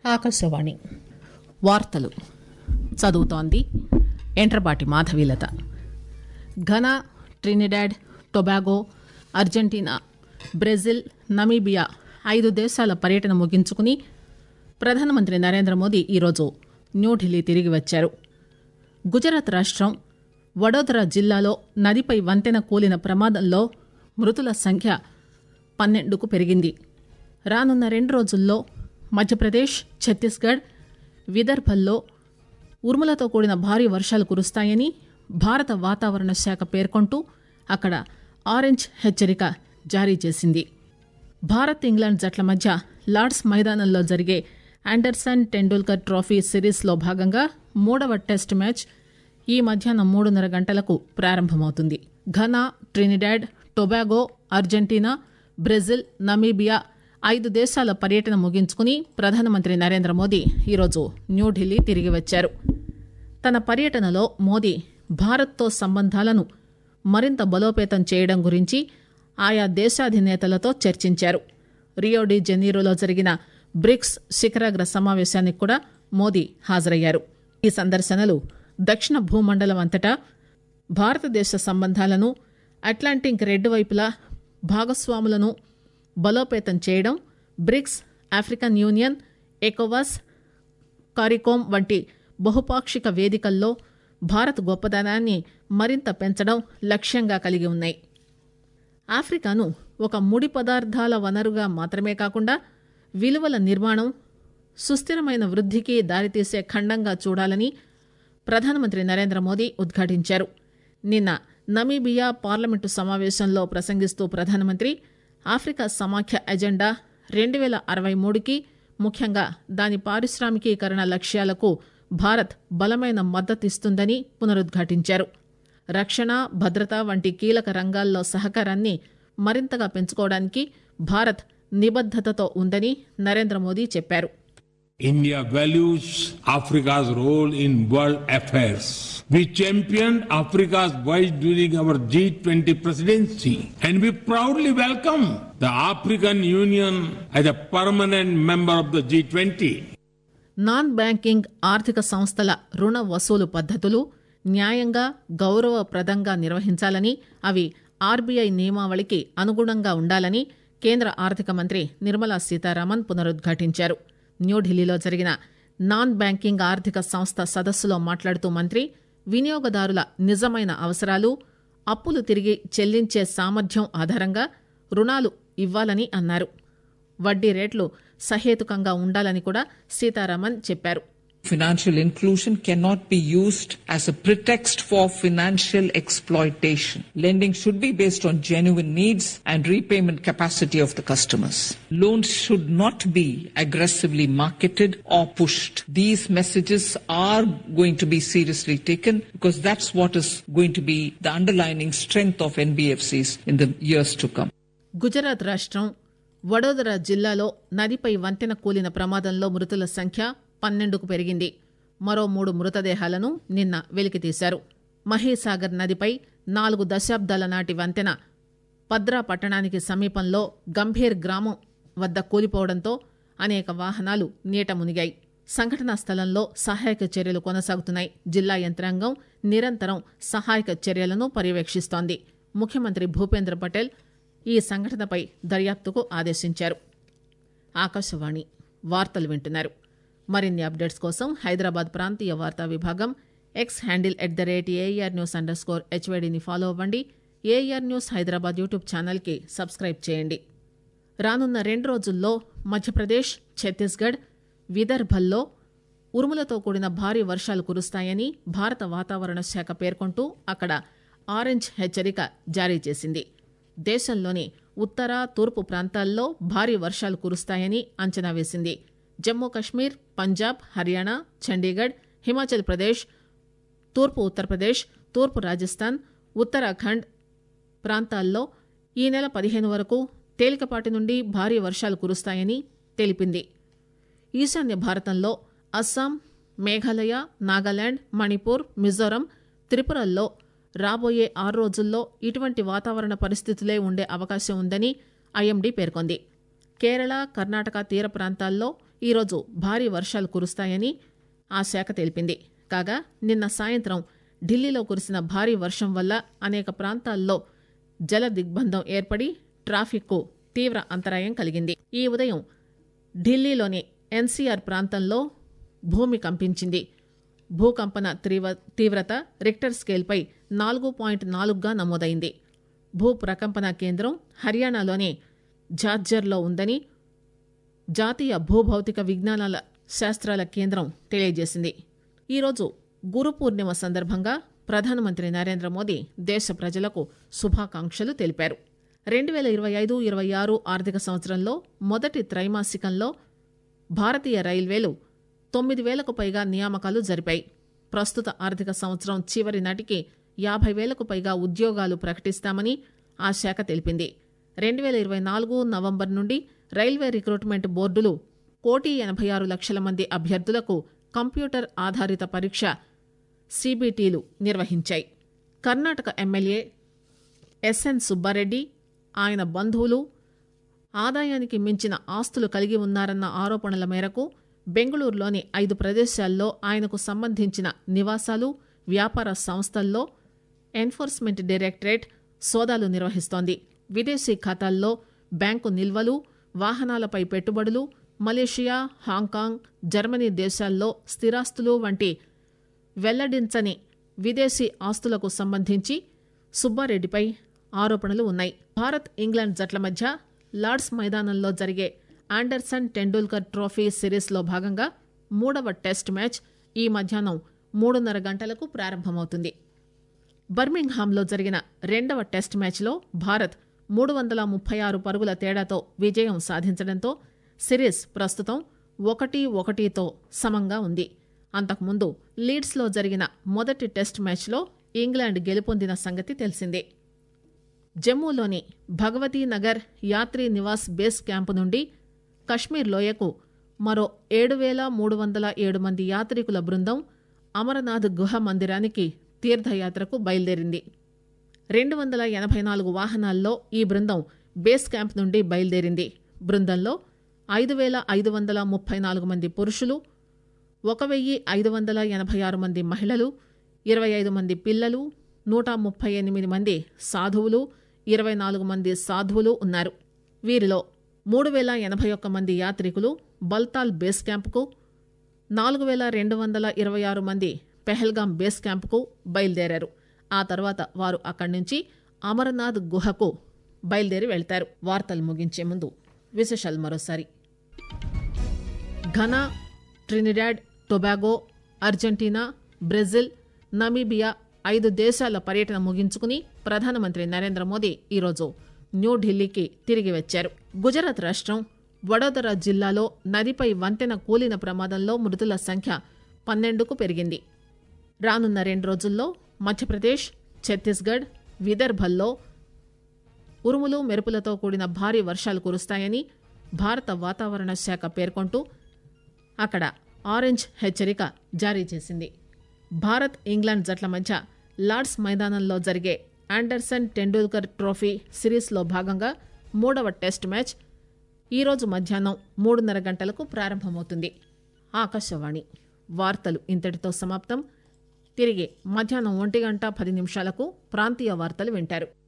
ఆకాశవాణి వార్తలు చదువుతోంది Entrapati Madhavilatha. Ghana, Trinidad, Tobago, Argentina, Brazil, Namibia 5 దేశాల పర్యటన ముగించుకుని ప్రధానమంత్రి నరేంద్ర మోదీ ఈరోజు న్యూఢిల్లీ తిరిగి వచ్చారు. గుజరాత్ రాష్టం వడోదరా జిల్లాలో నదిపై వంతెన కూలిన ప్రమాదంలో మృతుల సంఖ్య 12కు పెరిగింది. రానున్న 2 రోజుల్లో మధ్యప్రదేశ్, ఛత్తీస్గఢ్, విదర్భల్లో ఉరుములతో కూడిన భారీ వర్షాలు కురుస్తాయని భారత వాతావరణ శాఖ పేర్కొంటూ అక్కడ ఆరెంజ్ హెచ్చరిక జారీ చేసింది. భారత్, ఇంగ్లాండ్ జట్ల మధ్య లార్డ్స్ మైదానంలో జరిగే ఆండర్సన్ టెండూల్కర్ ట్రోఫీ సిరీస్లో భాగంగా 3వ టెస్ట్ మ్యాచ్ ఈ మధ్యాహ్నం 3:30 గంటలకు ప్రారంభమవుతుంది. Ghana, Trinidad, Tobago, Argentina, Brazil, Namibia 5 దేశాల పర్యటన ముగించుకుని ప్రధానమంత్రి నరేంద్ర మోదీ ఈరోజు న్యూఢిల్లీ తిరిగి వచ్చారు. తన పర్యటనలో మోదీ భారత్తో సంబంధాలను మరింత బలోపేతం చేయడం గురించి ఆయా దేశాధినేతలతో చర్చించారు. రియో డి జనీరోలో జరిగిన బ్రిక్స్ శిఖరాగ్ర సమావేశానికి కూడా మోదీ హాజరయ్యారు. ఈ సందర్శనలు దక్షిణ భూమండలం అంతటా భారతదేశ సంబంధాలను, అట్లాంటిక్ 2 వైపులా భాగస్వాములను బలోపేతం చేయడం, బ్రిక్స్, ఆఫ్రికన్ యూనియన్, ఎకోవాస్, కారికోమ్ వంటి బహుపాక్షిక వేదికల్లో భారత్ గొప్పదనాన్ని మరింత పెంచడం లక్ష్యంగా కలిగి ఉన్నాయి. ఆఫ్రికాను ఒక ముడి పదార్థాల వనరుగా మాత్రమే కాకుండా విలువల నిర్మాణం, సుస్థిరమైన వృద్ధికి దారితీసే ఖండంగా చూడాలని ప్రధానమంత్రి నరేంద్ర మోదీ ఉద్ఘాటించారు. నిన్న నమీబియా పార్లమెంటు సమావేశంలో ప్రసంగిస్తూ ప్రధానమంత్రి ఆఫ్రికా సమాఖ్య ఎజెండా 2063కి, ముఖ్యంగా దాని పారిశ్రామికీకరణ లక్ష్యాలకు భారత్ బలమైన మద్దతిస్తుందని పునరుద్ఘాటించారు. రక్షణ, భద్రత వంటి కీలక రంగాల్లో సహకారాన్ని మరింతగా పెంచుకోవడానికి భారత్ నిబద్దతతో ఉందని నరేంద్ర మోదీ చెప్పారు. India values Africa's role in world affairs. We championed Africa's voice during our G20 presidency, and we proudly welcome the African Union as a permanent member of the G20. Non banking ఆర్థిక సంస్థల రుణ వసూలు పద్ధతులు న్యాయంగా, గౌరవప్రదంగా నిర్వహించాలని, అవి RBI నియమావళికి అనుగుణంగా ఉండాలని కేంద్ర ఆర్థిక మంత్రి నిర్మలా సీతారామన్ పునరుద్ఘాటించారు. న్యూఢిల్లీలో జరిగిన నాన్ బ్యాంకింగ్ ఆర్థిక సంస్థ సదస్సులో మాట్లాడుతూ మంత్రి వినియోగదారుల నిజమైన అవసరాలు, అప్పులు తిరిగి చెల్లించే సామర్థ్యం ఆధారంగా రుణాలు ఇవ్వాలని అన్నారు. వడ్డీ రేట్లు సహేతుకంగా ఉండాలని కూడా సీతారామన్ చెప్పారు. Financial inclusion cannot be used as a pretext for financial exploitation. Lending should be based on genuine needs and repayment capacity of the customers. Loans should not be aggressively marketed or pushed. These messages are going to be seriously taken because that's what is going to be the underlying strength of NBFCs in the years to come. Gujarat రాష్ట్రం వడోదరా జిల్లాలో నదిపై వంతెన కూలిన ప్రమాదంలో మృతుల సంఖ్య 12కు పెరిగింది. మరో 3 మృతదేహాలను నిన్న వెలికితీశారు. మహీసాగర్ నదిపై 4 దశాబ్దాల నాటి వంతెన పద్రా పట్టణానికి సమీపంలో గంభీర్ గ్రామం వద్ద కూలిపోవడంతో అనేక వాహనాలు నీట మునిగాయి. సంఘటనా స్థలంలో సహాయక చర్యలు కొనసాగుతున్నాయి. జిల్లా యంత్రాంగం నిరంతరం సహాయక చర్యలను పర్యవేక్షిస్తోంది. ముఖ్యమంత్రి భూపేంద్ర పటేల్ ఈ సంఘటనపై దర్యాప్తుకు ఆదేశించారు. ఆకాశవాణి వార్తలు వింటున్నారు. మరిన్ని అప్డేట్స్ కోసం హైదరాబాద్ ప్రాంతీయ వార్తా విభాగం ఎక్స్ హ్యాండిల్ @AIR_HYDని ఫాలో అవ్వండి. ఏఆర్ న్యూస్ హైదరాబాద్ యూట్యూబ్ ఛానల్కి సబ్స్క్రైబ్ చేయండి. రానున్న 2 రోజుల్లో మధ్యప్రదేశ్, ఛత్తీస్గఢ్, విదర్భల్లో ఉరుములతో కూడిన భారీ వర్షాలు కురుస్తాయని భారత వాతావరణ శాఖ పేర్కొంటూ అక్కడ ఆరెంజ్ హెచ్చరిక జారీ చేసింది. దేశంలోని ఉత్తర, తూర్పు ప్రాంతాల్లో భారీ వర్షాలు కురుస్తాయని అంచనా వేసింది. జమ్మూ కశ్మీర్, పంజాబ్, హర్యానా, చండీగఢ్, హిమాచల్ ప్రదేశ్, తూర్పు ఉత్తరప్రదేశ్, తూర్పు రాజస్థాన్, ఉత్తరాఖండ్ ప్రాంతాల్లో ఈ నెల 15 వరకు తేలికపాటి నుండి భారీ వర్షాలు కురుస్తాయని తెలిపింది. ఈశాన్య భారతంలో అస్సాం, మేఘాలయ, నాగాలాండ్, మణిపూర్, మిజోరం, త్రిపురల్లో రాబోయే 6 రోజుల్లో ఇటువంటి వాతావరణ పరిస్థితులే ఉండే అవకాశం ఉందని ఐఎండీ పేర్కొంది. కేరళ, కర్ణాటక తీర ప్రాంతాల్లో ఈరోజు భారీ వర్షాలు కురుస్తాయని ఆ శాఖ తెలిపింది. కాగా నిన్న సాయంత్రం ఢిల్లీలో కురిసిన భారీ వర్షం వల్ల అనేక ప్రాంతాల్లో జల దిగ్బంధం ఏర్పడి ట్రాఫిక్కు తీవ్ర అంతరాయం కలిగింది. ఈ ఉదయం ఢిల్లీలోని ఎన్సీఆర్ ప్రాంతంలో భూమి కంపించింది. భూకంపన తీవ్రత రిక్టర్ స్కేల్పై 4.4గా నమోదైంది. భూ ప్రకంపన కేంద్రం హర్యానాలోని ఝాజ్జర్లో ఉందని జాతీయ భూభౌతిక విజ్ఞానాల శాస్త్రాల కేంద్రం తెలియజేసింది. ఈరోజు గురు పూర్ణిమ సందర్భంగా ప్రధానమంత్రి నరేంద్ర మోదీ దేశ ప్రజలకు శుభాకాంక్షలు తెలిపారు. 2025-26 ఆర్థిక సంవత్సరంలో మొదటి త్రైమాసికంలో భారతీయ రైల్వేలు 9,000కు పైగా నియామకాలు జరిపాయి. ప్రస్తుత ఆర్థిక సంవత్సరం చివరి నాటికి 50,000కు పైగా ఉద్యోగాలు ప్రకటిస్తామని ఆ శాఖ తెలిపింది. 2024 నవంబర్ నుండి రైల్వే రిక్రూట్మెంట్ బోర్డులు 1,86,00,000 మంది అభ్యర్థులకు కంప్యూటర్ ఆధారిత పరీక్ష సీబీటీలు నిర్వహించాయి. కర్ణాటక ఎమ్మెల్యే ఎస్ఎన్ సుబ్బారెడ్డి, ఆయన బంధువులు ఆదాయానికి మించిన ఆస్తులు కలిగి ఉన్నారన్న ఆరోపణల మేరకు బెంగళూరులోని 5 ప్రదేశాల్లో ఆయనకు సంబంధించిన నివాసాలు, వ్యాపార సంస్థల్లో ఎన్ఫోర్స్మెంట్ డైరెక్టరేట్ సోదాలు నిర్వహిస్తోంది. విదేశీ ఖాతాల్లో బ్యాంకు నిల్వలు, వాహనాలపై పెట్టుబడులు, మలేషియా, హాంకాంగ్, జర్మనీ దేశాల్లో స్థిరాస్తులు వంటి వెల్లడించని విదేశీ ఆస్తులకు సంబంధించి సుబ్బారెడ్డిపై ఆరోపణలు ఉన్నాయి. భారత్, ఇంగ్లాండ్ జట్ల మధ్య లార్డ్స్ మైదానంలో జరిగే ఆండర్సన్ టెండూల్కర్ ట్రోఫీ సిరీస్లో భాగంగా 3వ టెస్ట్ మ్యాచ్ ఈ మధ్యాహ్నం 3:30 గంటలకు ప్రారంభమవుతుంది. బర్మింగ్హామ్లో జరిగిన 2వ టెస్ట్ మ్యాచ్లో భారత్ 336 పరుగుల తేడాతో విజయం సాధించడంతో సిరీస్ ప్రస్తుతం 1-1తో సమంగా ఉంది. అంతకుముందు లీడ్స్లో జరిగిన మొదటి టెస్ట్ మ్యాచ్లో ఇంగ్లాండ్ గెలుపొందిన సంగతి తెలిసిందే. జమ్మూలోని భగవతీ నగర్ యాత్రీ నివాస్ బేస్ క్యాంపు నుండి కశ్మీర్ లోయకు మరో 7,307 మంది యాత్రికుల బృందం అమరనాథ్ గుహ మందిరానికి తీర్థయాత్రకు బయలుదేరింది. 284 వాహనాల్లో ఈ బృందం బేస్ క్యాంప్ నుండి బయలుదేరింది. బృందంలో 5,534 మంది పురుషులు, 1,586 మంది మహిళలు, 25 మంది పిల్లలు, 138 మంది సాధువులు, 24 మంది సాధువులు ఉన్నారు. వీరిలో 3,081 మంది యాత్రికులు బల్తాల్ బేస్ క్యాంపుకు, 4,226 మంది పెహల్గాం బేస్ క్యాంపుకు బయలుదేరారు. ఆ తర్వాత వారు అక్కడి నుంచి అమరనాథ్ గుహకు బయలుదేరి వెళ్తారు. వార్తలు ముగించే ముందు విశేషాలు మరోసారి. Ghana, Trinidad Tobago, Argentina, Brazil, Namibia 5 దేశాల పర్యటన ముగించుకుని ప్రధానమంత్రి నరేంద్ర మోదీ ఈరోజు న్యూఢిల్లీకి తిరిగి వచ్చారు. గుజరాత్ రాష్ట్రం వడోదర జిల్లాలో నదిపై వంతెన కూలిన ప్రమాదంలో మృతుల సంఖ్య 12కు పెరిగింది. రానున్న 2 రోజుల్లో మధ్యప్రదేశ్, ఛత్తీస్గఢ్, విదర్భల్లో ఉరుములు మెరుపులతో కూడిన భారీ వర్షాలు కురుస్తాయని భారత వాతావరణ శాఖ పేర్కొంటూ అక్కడ ఆరెంజ్ హెచ్చరిక జారీ చేసింది. భారత్, ఇంగ్లాండ్ జట్ల మధ్య లార్డ్స్ మైదానంలో జరిగే ఆండర్సన్ టెండూల్కర్ ట్రోఫీ సిరీస్లో భాగంగా 3వ టెస్ట్ మ్యాచ్ ఈరోజు మధ్యాహ్నం 3:30 గంటలకు ప్రారంభమవుతుంది. ఆకాశవాణి వార్తలు ఇంతటితో సమాప్తం. తిరిగి మధ్యాహ్నం 1:10 ప్రాంతీయ వార్తలు వింటారు.